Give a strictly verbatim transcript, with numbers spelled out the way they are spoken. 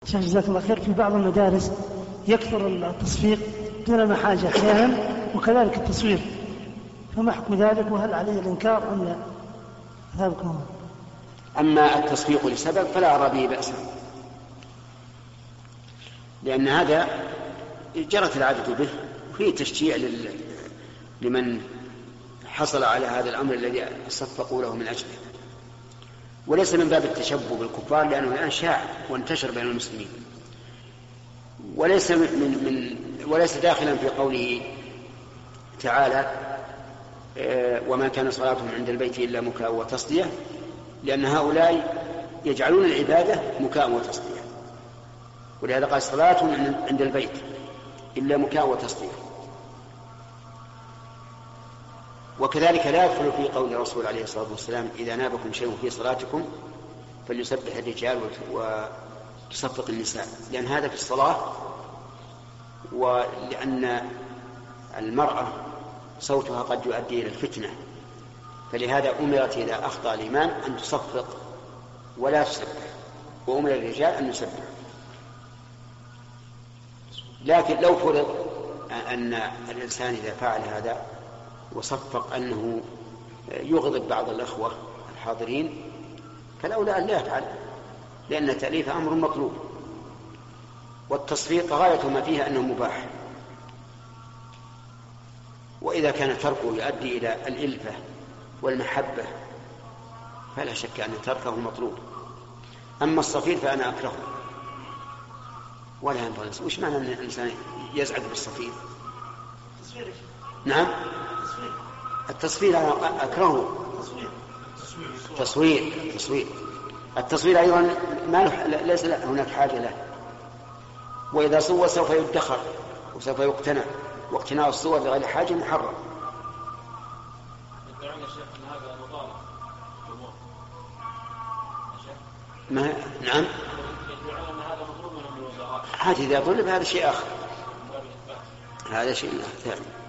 شيخ جزاك الله خير، في بعض المدارس يكثر التصفيق دون ما حاجة أحيانا، وكذلك التصوير، فما حكم ذلك؟ وهل عليه الإنكار أم لا؟ هذاكم. أما التصفيق لسبب فلا أرى به بأسا، لأن هذا جرت العادة به، فيه تشجيع لمن حصل على هذا الأمر الذي صفقوا له من أجله، وليس من باب التشبه بالكفار، لأنه الآن شاع وانتشر بين المسلمين، وليس من من وليس داخلا في قوله تعالى وما كان صلاتهم عند البيت إلا مكاء وتصدية، لأن هؤلاء يجعلون العبادة مكاء وتصدية، ولهذا قال صلاتهم عند البيت إلا مكاء وتصدية. وكذلك لا يدخل في قول الرسول عليه الصلاة والسلام إذا نابكم شيء في صلاتكم فليسبح الرجال وتصفق النساء، لأن هذا في الصلاة، ولأن المرأة صوتها قد يؤدي إلى الفتنة، فلهذا أمرت إذا أخطأ الإمام أن تصفق ولا تسبح، وأمر الرجال أن يسبح. لكن لو فرض أن الإنسان إذا فعل هذا وصفق أنه يغضب بعض الأخوة الحاضرين فالأولى أن لا يفعل، لأن التأليف أمر مطلوب، والتصفيق غاية ما فيها أنه مباح، وإذا كان تركه يؤدي إلى الإلفة والمحبة فلا شك أن تركه مطلوب. أما الصفير فأنا أكرهه ولا ينبغي. وش معنى أن الإنسان يزعج بالصفير؟ نعم التصوير أنا أكرهه. تصوير تصوير التصوير أيضا ما ليس هناك حاجة له، وإذا صور سوف يدخر وسوف يقتنع، واقتناء الصور لغير حاجة محرم. ما نعم هذا إذا طلب هذا شيء آخر، هذا شيء ثاني.